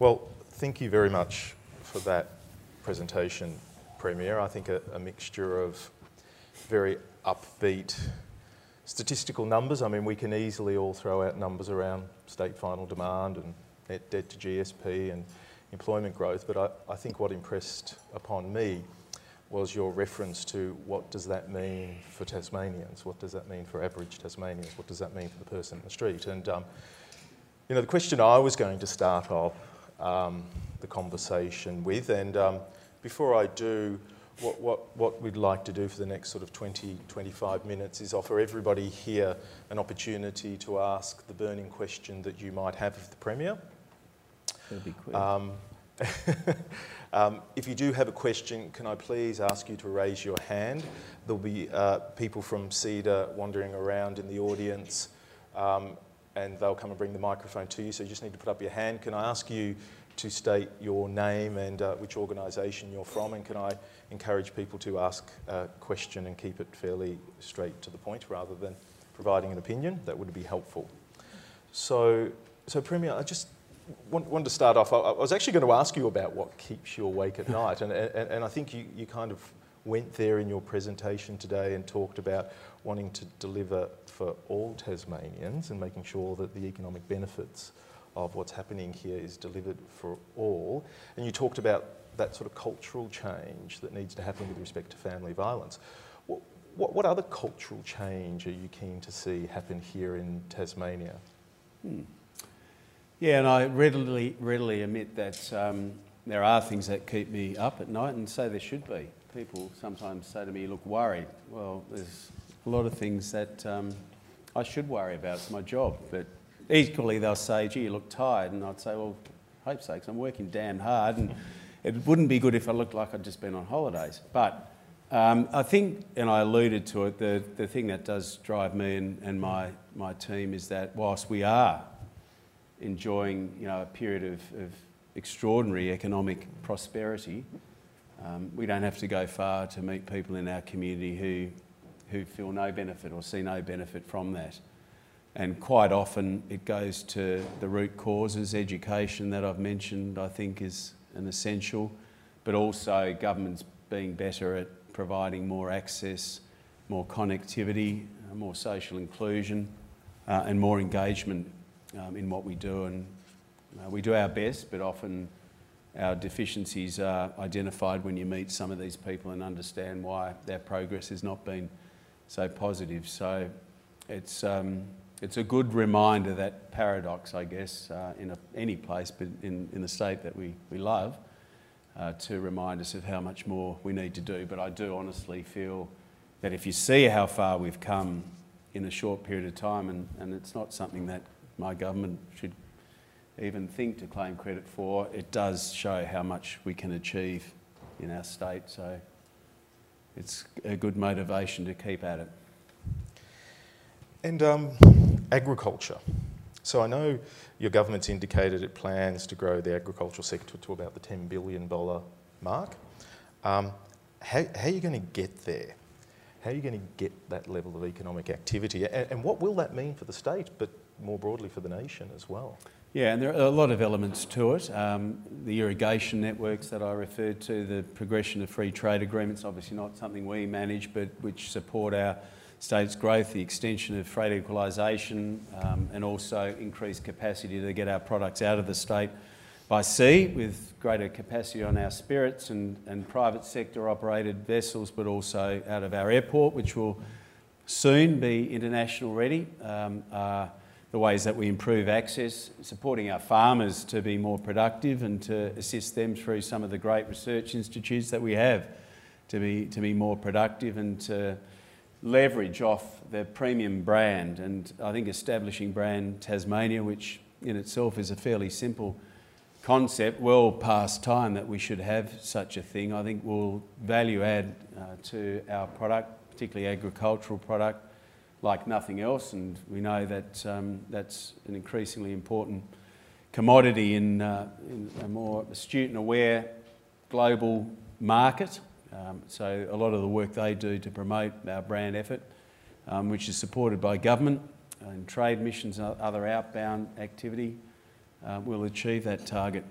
Well, thank you very much for that presentation, Premier. I think a mixture of very upbeat statistical numbers. I mean, we can easily all throw out numbers around state final demand and net debt to GSP and employment growth, but I think what impressed upon me was your reference to what does that mean for Tasmanians? What does that mean for average Tasmanians? What does that mean for the person in the street? And, you know, the question I was going to start off the conversation with, and before I do, what we'd like to do for the next sort of 20, 25 minutes is offer everybody here an opportunity to ask the burning question that you might have of the Premier. That'd be quick. If you do have a question, can I please ask you to raise your hand? There'll be people from CEDA wandering around in the audience, and they'll come and bring the microphone to you, so you just need to put up your hand. Can I ask you to state your name and which organisation you're from, and can I encourage people to ask a question and keep it fairly straight to the point rather than providing an opinion? That would be helpful. So Premier, I just wanted to start off. I was actually going to ask you about what keeps you awake at night, and I think you kind of went there in your presentation today and talked about wanting to deliver for all Tasmanians and making sure that the economic benefits of what's happening here is delivered for all. And you talked about that sort of cultural change that needs to happen with respect to family violence. What other cultural change are you keen to see happen here in Tasmania? Yeah, and I readily admit that there are things that keep me up at night, and so there should be. People sometimes say to me, "You look worried." Well, there's a lot of things that I should worry about. It's my job. But equally, they'll say, "Gee, you look tired," and I'd say, "Well, for hope's sakes, I'm working damn hard, and it wouldn't be good if I looked like I'd just been on holidays." But I think, and I alluded to it, the thing that does drive me and my team is that whilst we are enjoying, you know, a period of extraordinary economic prosperity, we don't have to go far to meet people in our community who feel no benefit or see no benefit from that. And quite often it goes to the root causes. Education that I've mentioned, I think, is an essential, but also governments being better at providing more access, more connectivity, more social inclusion, and more engagement in what we do. And we do our best, but often our deficiencies are identified when you meet some of these people and understand why their progress has not been so positive. So it's a good reminder, that paradox, I guess, in any place, but in the state that we love, to remind us of how much more we need to do. But I do honestly feel that if you see how far we've come in a short period of time, and it's not something that my government should even think to claim credit for, it does show how much we can achieve in our state. So it's a good motivation to keep at it. And agriculture. So I know your government's indicated it plans to grow the agricultural sector to about the $10 billion mark. How are you going to get there? How are you going to get that level of economic activity? And what will that mean for the state, but more broadly for the nation as well? Yeah, and there are a lot of elements to it. The irrigation networks that I referred to, the progression of free trade agreements, obviously not something we manage, but which support our state's growth, the extension of freight equalisation, and also increased capacity to get our products out of the state by sea, with greater capacity on our spirits and private sector operated vessels, but also out of our airport, which will soon be international ready. The ways that we improve access, supporting our farmers to be more productive and to assist them through some of the great research institutes that we have to be more productive and to leverage off the premium brand. And I think establishing brand Tasmania, which in itself is a fairly simple concept, well past time that we should have such a thing, I think will value add to our product, particularly agricultural product, like nothing else. And we know that that's an increasingly important commodity in a more astute and aware global market. So a lot of the work they do to promote our brand effort, which is supported by government and trade missions and other outbound activity, will achieve that target.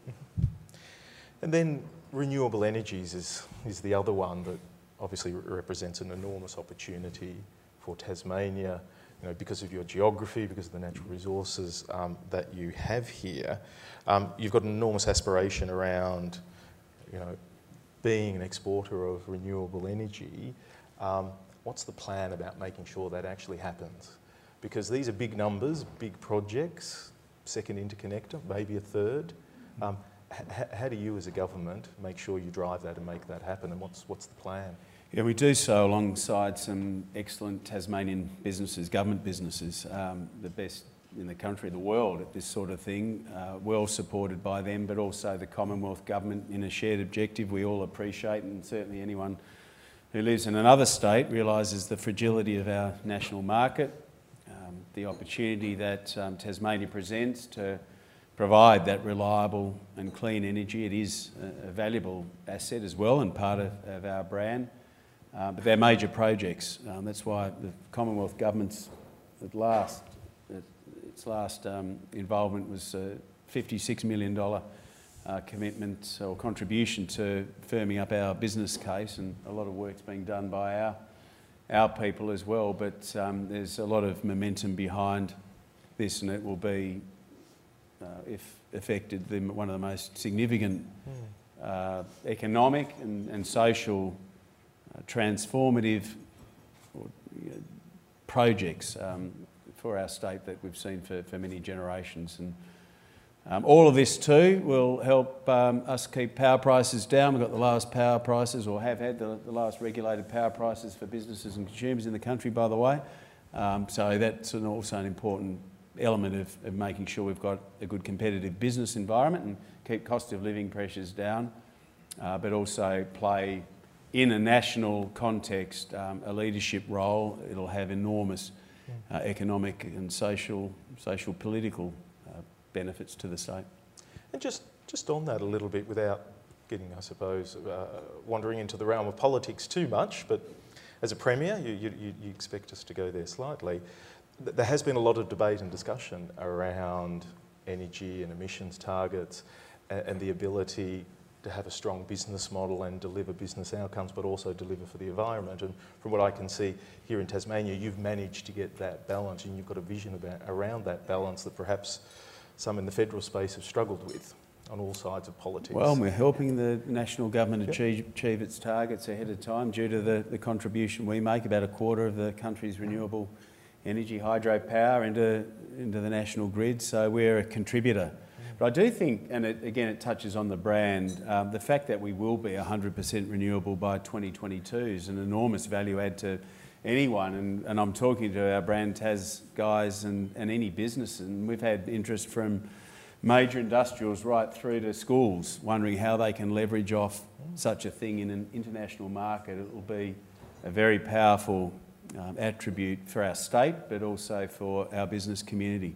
And then renewable energies is the other one that obviously represents an enormous opportunity for Tasmania, you know, because of your geography, because of the natural resources that you have here. You've got an enormous aspiration around, you know, being an exporter of renewable energy. What's the plan about making sure that actually happens? Because these are big numbers, big projects, second interconnector, maybe a third. How do you as a government make sure you drive that and make that happen, and what's the plan? Yeah, we do so alongside some excellent Tasmanian businesses, government businesses, the best in the country, the world at this sort of thing, well supported by them, but also the Commonwealth Government in a shared objective we all appreciate, and certainly anyone who lives in another state realises the fragility of our national market, the opportunity that Tasmania presents to provide that reliable and clean energy. It is a valuable asset as well and part of our brand. But they're major projects. That's why the Commonwealth Government's its last involvement was a $56 million commitment or contribution to firming up our business case, and a lot of work's being done by our people as well. But there's a lot of momentum behind this, and it will be, if affected, one of the most significant economic and social transformative projects for our state that we've seen for many generations. And all of this too will help us keep power prices down. We've got the lowest power prices, or have had the last regulated power prices for businesses and consumers in the country, by the way. So that's also an important element of making sure we've got a good competitive business environment and keep cost of living pressures down, but also play in a national context a leadership role. It'll have enormous economic and social political benefits to the state. And just on that a little bit, without getting, I suppose, wandering into the realm of politics too much, but as a Premier, you expect us to go there slightly. There has been a lot of debate and discussion around energy and emissions targets and the ability to have a strong business model and deliver business outcomes, but also deliver for the environment. And from what I can see here in Tasmania, you've managed to get that balance, and you've got a vision around that balance that perhaps some in the federal space have struggled with on all sides of politics. Well, we're helping the national government achieve its targets ahead of time due to the contribution we make, about a quarter of the country's renewable energy, hydropower, into the national grid. So we're a contributor. But I do think, and it touches on the brand, the fact that we will be 100% renewable by 2022 is an enormous value add to anyone. And I'm talking to our Brand Tas guys and any business, and we've had interest from major industrials right through to schools wondering how they can leverage off such a thing in an international market. It will be a very powerful attribute for our state, but also for our business community.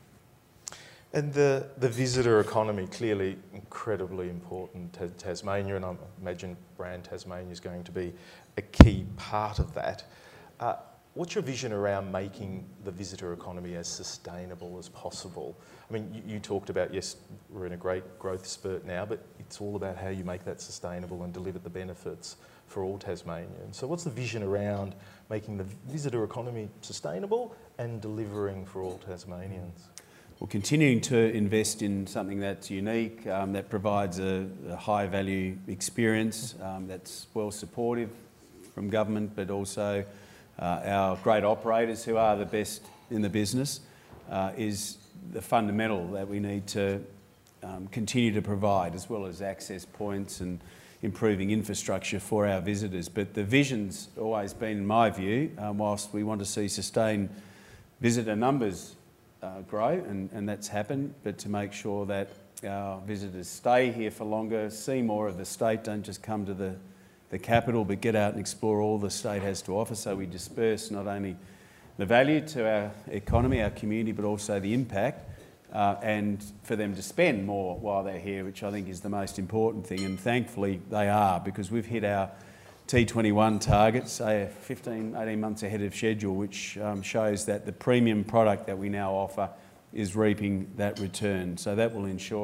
And the visitor economy, clearly incredibly important to Tasmania, and I imagine Brand Tasmania is going to be a key part of that. What's your vision around making the visitor economy as sustainable as possible? I mean, you talked about, yes, we're in a great growth spurt now, but it's all about how you make that sustainable and deliver the benefits for all Tasmanians. So what's the vision around making the visitor economy sustainable and delivering for all Tasmanians? Well, continuing to invest in something that's unique, that provides a high value experience, that's well supportive from government, but also our great operators who are the best in the business, is the fundamental that we need to continue to provide, as well as access points and improving infrastructure for our visitors. But the vision's always been, in my view, whilst we want to see sustained visitor numbers grow, and that's happened, but to make sure that our visitors stay here for longer, see more of the state, don't just come to the capital, but get out and explore all the state has to offer. So we disperse not only the value to our economy, our community, but also the impact, and for them to spend more while they're here, which I think is the most important thing. And thankfully they are, because we've hit our T21 targets 15, 18 months ahead of schedule, which shows that the premium product that we now offer is reaping that return. So that will ensure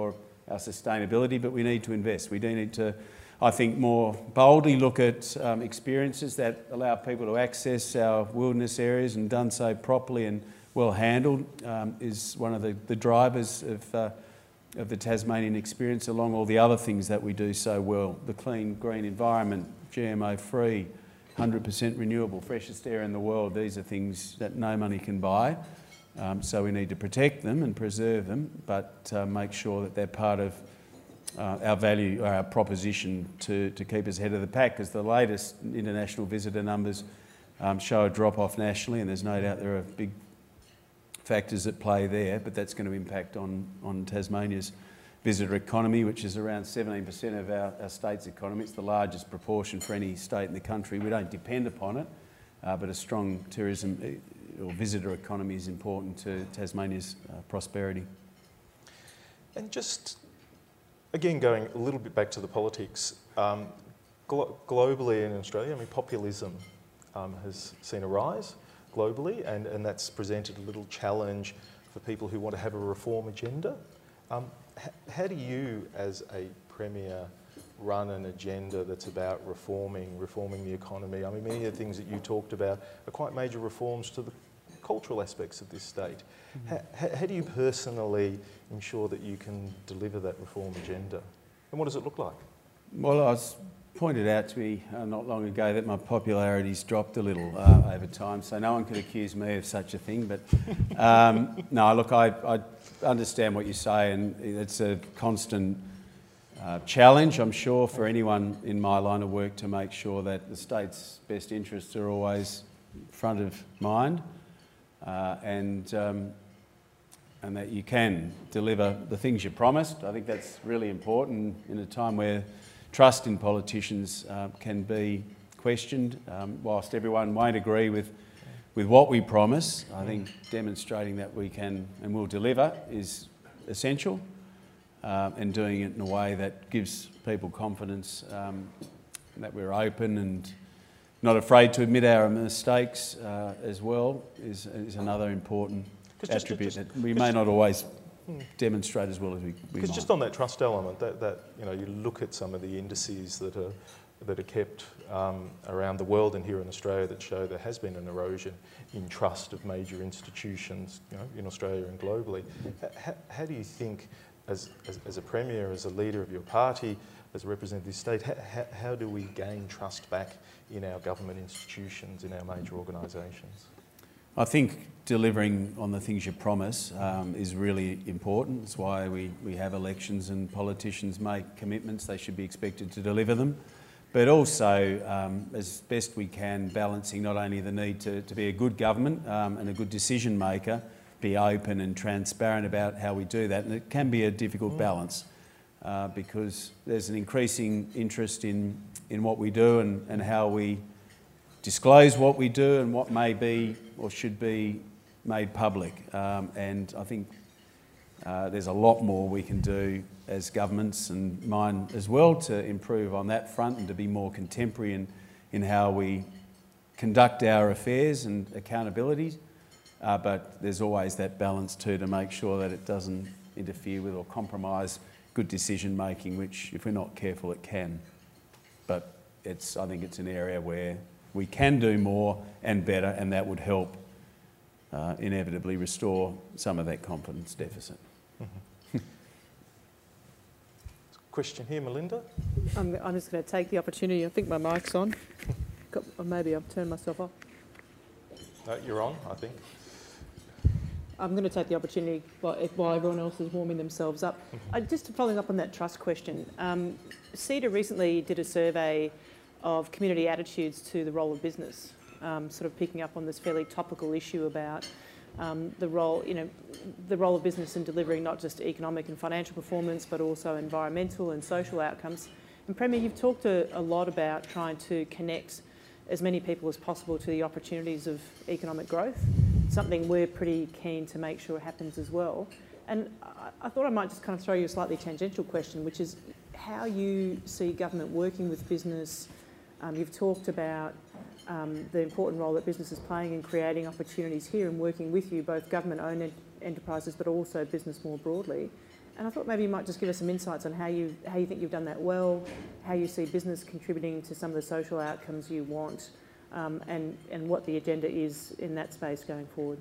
our sustainability, but we need to invest. We do need to, I think, more boldly look at experiences that allow people to access our wilderness areas, and done so properly and well handled is one of the drivers of the Tasmanian experience, along all the other things that we do so well. The clean, green environment, GMO-free, 100% renewable, freshest air in the world. These are things that no money can buy. So we need to protect them and preserve them, but make sure that they're part of our value, our proposition to keep us ahead of the pack, because the latest international visitor numbers show a drop-off nationally, and there's no doubt there are big factors at play there, but that's going to impact on Tasmania's visitor economy, which is around 17% of our state's economy. It's the largest proportion for any state in the country. We don't depend upon it, but a strong tourism or visitor economy is important to Tasmania's prosperity. And just, again, going a little bit back to the politics, globally in Australia, I mean, populism has seen a rise globally, and that's presented a little challenge for people who want to have a reform agenda. How do you, as a Premier, run an agenda that's about reforming the economy? I mean, many of the things that you talked about are quite major reforms to the cultural aspects of this state. How do you personally ensure that you can deliver that reform agenda? And what does it look like? Well, I was pointed out to me not long ago that my popularity's dropped a little over time, so no one could accuse me of such a thing. But no, look, I understand what you say, and it's a constant challenge, I'm sure, for anyone in my line of work to make sure that the state's best interests are always front of mind, and that you can deliver the things you promised. I think that's really important in a time where trust in politicians can be questioned. Whilst everyone won't agree with what we promise, I think demonstrating that we can and will deliver is essential, and doing it in a way that gives people confidence that we're open and not afraid to admit our mistakes as well is another important attribute that we may not always demonstrate as well as we might. Because just on that trust element, that you know, you look at some of the indices that are kept around the world and here in Australia that show there has been an erosion in trust of major institutions, you know, in Australia and globally. How do you think, as a Premier, as a leader of your party, as a representative of the state, how do we gain trust back in our government institutions, in our major organisations? I think delivering on the things you promise is really important. It's why we have elections and politicians make commitments. They should be expected to deliver them. But also, as best we can, balancing not only the need to be a good government and a good decision maker, be open and transparent about how we do that. And it can be a difficult balance because there's an increasing interest in what we do and how we disclose what we do and what may be or should be made public. And I think there's a lot more we can do as governments, and mine as well, to improve on that front and to be more contemporary in how we conduct our affairs and accountabilities. But there's always that balance too, to make sure that it doesn't interfere with or compromise good decision making, which if we're not careful it can. But I think it's an area where we can do more and better, and that would help inevitably restore some of that confidence deficit. Question here, Melinda. I'm just going to take the opportunity. I think my mic's on. Or maybe I've turned myself off. No, you're on, I think. I'm going to take the opportunity while everyone else is warming themselves up. Just following up on that trust question, CEDA recently did a survey of community attitudes to the role of business, sort of picking up on this fairly topical issue about the role of business in delivering not just economic and financial performance, but also environmental and social outcomes. And Premier, you've talked a lot about trying to connect as many people as possible to the opportunities of economic growth, something we're pretty keen to make sure happens as well. And I thought I might just kind of throw you a slightly tangential question, which is how you see government working with business. You've talked about the important role that business is playing in creating opportunities here and working with you, both government-owned enterprises but also business more broadly. And I thought maybe you might just give us some insights on how you think you've done that well, how you see business contributing to some of the social outcomes you want, and what the agenda is in that space going forward.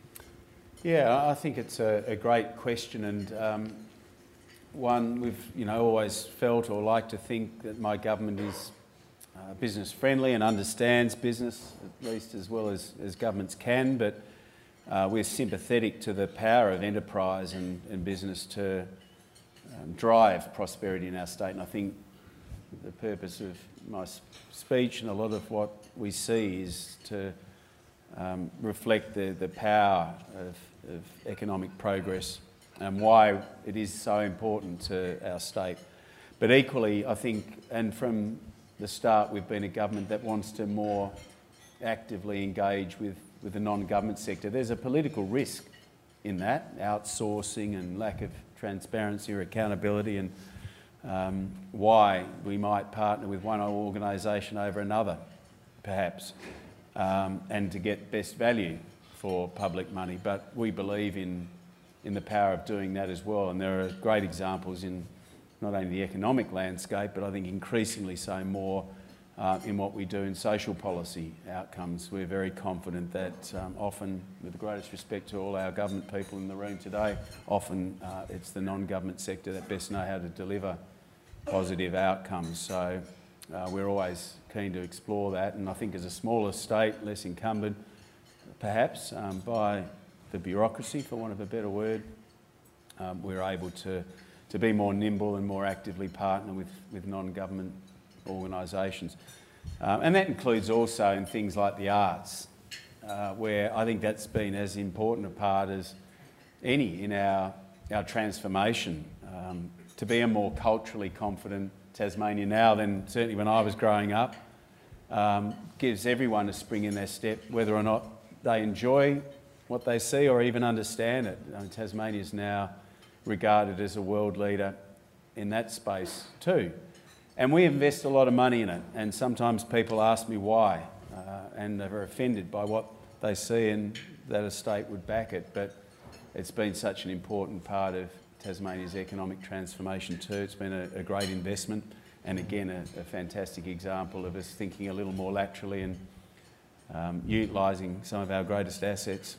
Yeah, I think it's a great question, and one we've always felt or like to think that my government is business friendly and understands business, at least as well as governments can, but we're sympathetic to the power of enterprise and business to drive prosperity in our state. And I think the purpose of my speech and a lot of what we see is to reflect the power of economic progress and why it is so important to our state. But equally, I think, and from the start, we've been a government that wants to more actively engage with the non-government sector. There's a political risk in that, outsourcing and lack of transparency or accountability, and why we might partner with one organisation over another, perhaps, and to get best value for public money. But we believe in the power of doing that as well, and there are great examples in not only the economic landscape, but I think increasingly so more in what we do in social policy outcomes. We're very confident that often, with the greatest respect to all our government people in the room today, often it's the non-government sector that best know how to deliver positive outcomes. So we're always keen to explore that, and I think as a smaller state, less encumbered perhaps by the bureaucracy, for want of a better word, we're able to be more nimble and more actively partner with non-government organisations. And that includes also in things like the arts, where I think that's been as important a part as any in our transformation. To be a more culturally confident Tasmania now than certainly when I was growing up gives everyone a spring in their step, whether or not they enjoy what they see or even understand it. Tasmania is now regarded as a world leader in that space too. And we invest a lot of money in it, and sometimes people ask me why, and they're offended by what they see and that a state would back it, but it's been such an important part of Tasmania's economic transformation too. It's been a great investment, and again a fantastic example of us thinking a little more laterally and utilising some of our greatest assets.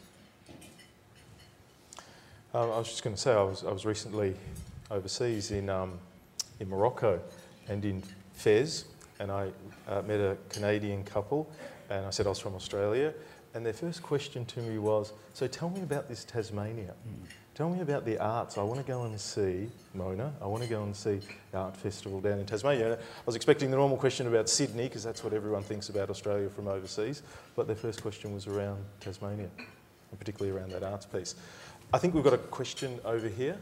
I was just going to say, I was recently overseas in Morocco and in Fez, and I met a Canadian couple, and I said I was from Australia, and their first question to me was, so tell me about this Tasmania. Tell me about the arts. I want to go and see Mona. I want to go and see the art festival down in Tasmania. I was expecting the normal question about Sydney, because that's what everyone thinks about Australia from overseas, but their first question was around Tasmania, and particularly around that arts piece. I think we've got a question over here.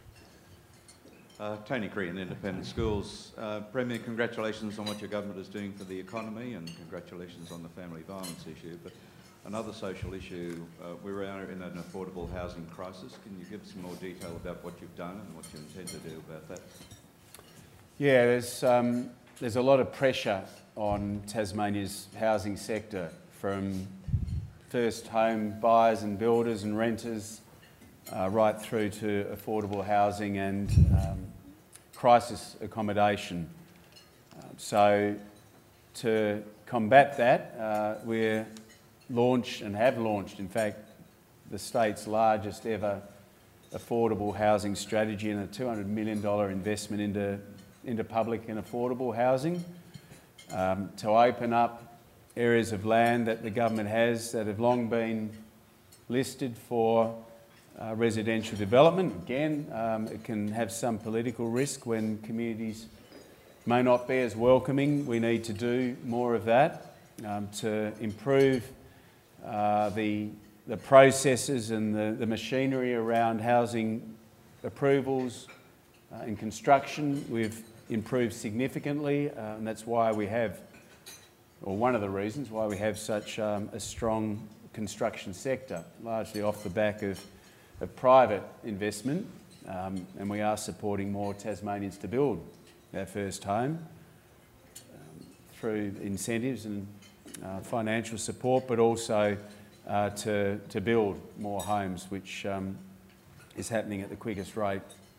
Tony Crean, Independent Schools. Premier, congratulations on what your government is doing for the economy, and congratulations on the family violence issue. But another social issue, we're in an affordable housing crisis. Can you give some more detail about what you've done and what you intend to do about that? Yeah, there's a lot of pressure on Tasmania's housing sector, from first home buyers and builders and renters right through to affordable housing and crisis accommodation. So to combat that, we're launched and have launched, in fact, the state's largest ever affordable housing strategy, and a $200 million investment into public and affordable housing to open up areas of land that the government has that have long been listed for residential development. Again, it can have some political risk when communities may not be as welcoming. We need to do more of that to improve the processes and the machinery around housing approvals and construction. We've improved significantly, and that's why we have, or one of the reasons why we have such a strong construction sector, largely off the back of private investment, and we are supporting more Tasmanians to build their first home through incentives and financial support, but also to build more homes, which is happening at the quickest rate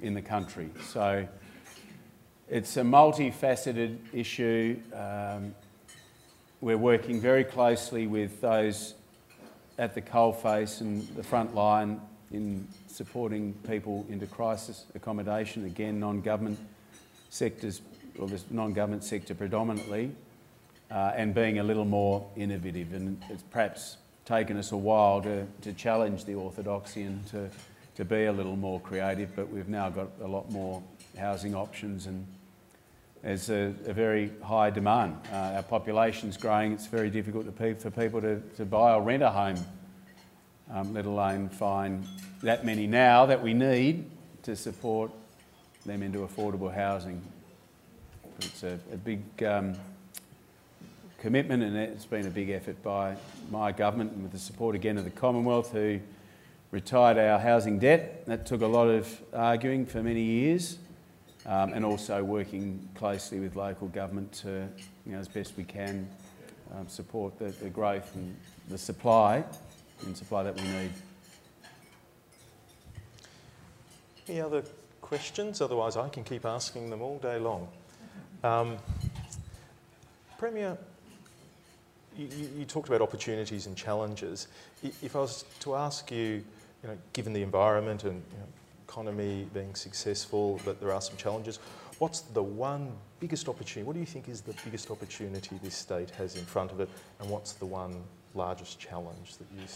in the country. So it's a multifaceted issue. We're working very closely with those at the coalface and the front line in supporting people into crisis accommodation, again, non-government sectors, or the non-government sector predominantly, and being a little more innovative. And it's perhaps taken us a while to challenge the orthodoxy and to be a little more creative, but we've now got a lot more housing options, and there's a very high demand. Our population's growing. It's very difficult for people to buy or rent a home, let alone find that many now that we need to support them into affordable housing. It's a big commitment, and it's been a big effort by my government, and with the support again of the Commonwealth, who retired our housing debt. That took a lot of arguing for many years, and also working closely with local government to, as best we can, support the growth and the supply that we need. Any other questions? Otherwise, I can keep asking them all day long. Premier, you talked about opportunities and challenges. If I was to ask you, given the environment and economy being successful, but there are some challenges, what's the one biggest opportunity? What do you think is the biggest opportunity this state has in front of it, and what's the one largest challenge that you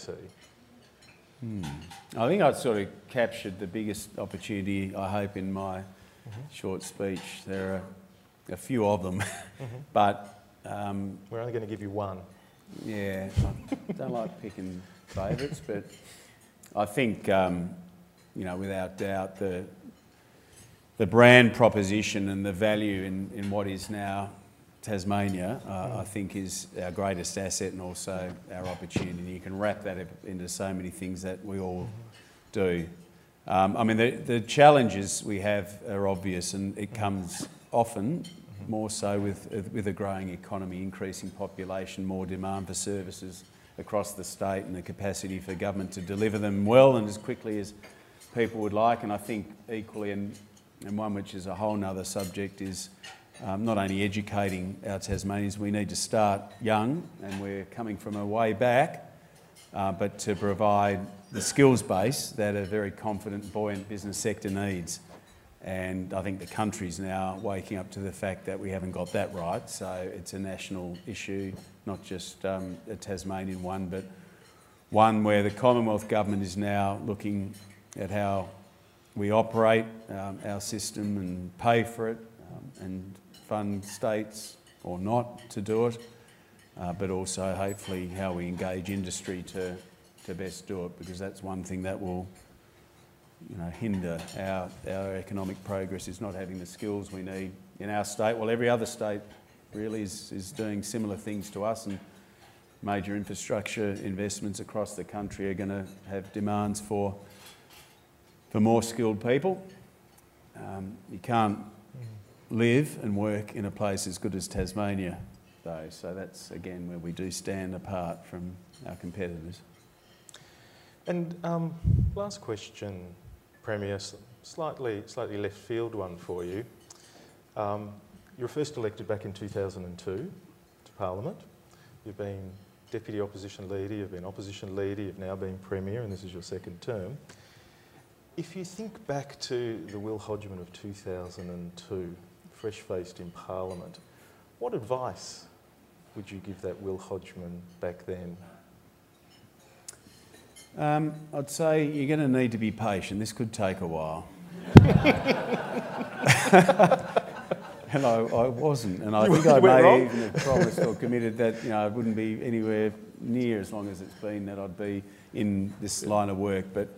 see? I think I've sort of captured the biggest opportunity, I hope, in my short speech. There are a few of them, but... we're only going to give you one. Yeah, I don't like picking favourites, but I think, without doubt, the brand proposition and the value in what is now Tasmania, I think, is our greatest asset and also our opportunity. You can wrap that into so many things that we all do. The challenges we have are obvious, and it comes often more so with a growing economy, increasing population, more demand for services across the state, and the capacity for government to deliver them well and as quickly as people would like. And I think equally, and one which is a whole nother subject, is not only educating our Tasmanians. We need to start young, and we're coming from a way back, but to provide the skills base that a very confident, buoyant business sector needs. And I think the country's now waking up to the fact that we haven't got that right. So it's a national issue, not just a Tasmanian one, but one where the Commonwealth Government is now looking at how we operate our system and pay for it, and fund states or not to do it, but also hopefully how we engage industry to best do it, because that's one thing that will hinder our economic progress, is not having the skills we need in our state. Well, every other state really is doing similar things to us, and major infrastructure investments across the country are going to have demands for more skilled people. You can't live and work in a place as good as Tasmania, though, so that's again where we do stand apart from our competitors. And last question, Premier, slightly left field one for you. You were first elected back in 2002 to Parliament. You've been Deputy Opposition Leader, you've been Opposition Leader, you've now been Premier, and this is your second term. If you think back to the Will Hodgman of 2002, fresh-faced in Parliament, what advice would you give that Will Hodgman back then? I'd say you're going to need to be patient. This could take a while. And I wasn't, and I think I may even have promised or committed that I wouldn't be anywhere near as long as it's been that I'd be in this line of work. But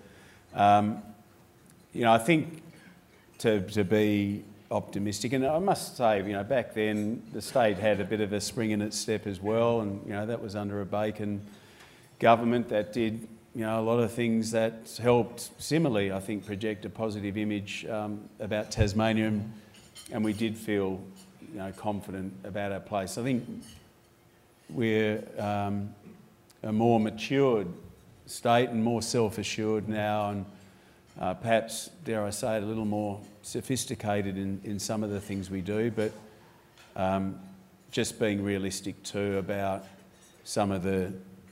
I think to be optimistic, and I must say, back then the state had a bit of a spring in its step as well, and that was under a Bacon government that did a lot of things that helped similarly, I think, project a positive image about Tasmania, and we did feel confident about our place. I think we're a more matured state and more self-assured now, perhaps, dare I say it, a little more sophisticated in some of the things we do, but just being realistic too about some of the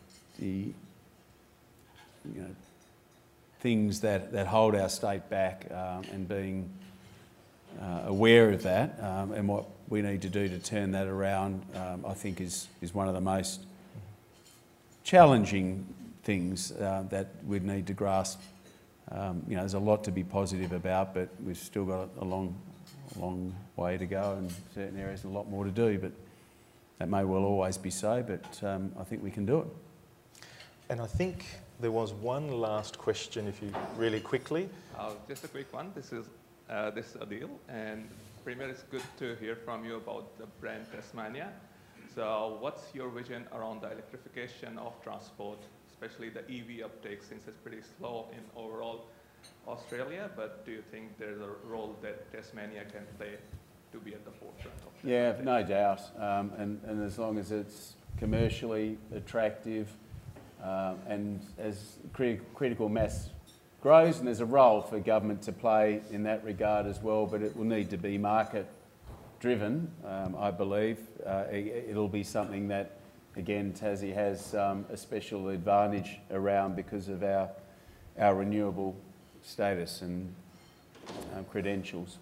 things that hold our state back, and being aware of that, and what we need to do to turn that around, I think is one of the most challenging things that we'd need to grasp. There's a lot to be positive about, but we've still got a long way to go, and certain areas a lot more to do, but that may well always be so, but I think we can do it. And I think there was one last question, if you really quickly. Just a quick one. This is Adil, and Premier, it's good to hear from you about the brand Tasmania. So what's your vision around the electrification of transport, especially the EV uptake, since it's pretty slow in overall Australia, but do you think there's a role that Tasmania can play to be at the forefront of that? Yeah, no doubt, and as long as it's commercially attractive, and as critical mass grows, and there's a role for government to play in that regard as well, but it will need to be market driven, I believe. It'll be something that, again, Tassie has a special advantage around because of our renewable status and credentials.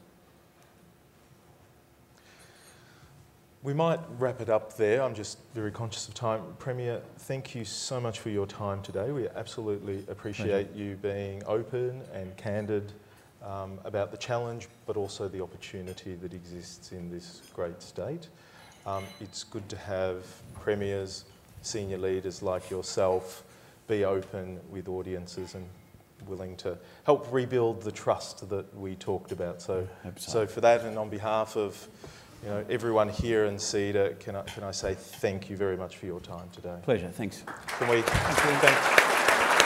We might wrap it up there. I'm just very conscious of time. Premier, thank you so much for your time today. We absolutely appreciate you being open and candid about the challenge, but also the opportunity that exists in this great state. It's good to have premiers, senior leaders like yourself be open with audiences and willing to help rebuild the trust that we talked about. So for that, and on behalf of everyone here in CEDA, can I say thank you very much for your time today. Pleasure, thanks. Can we thank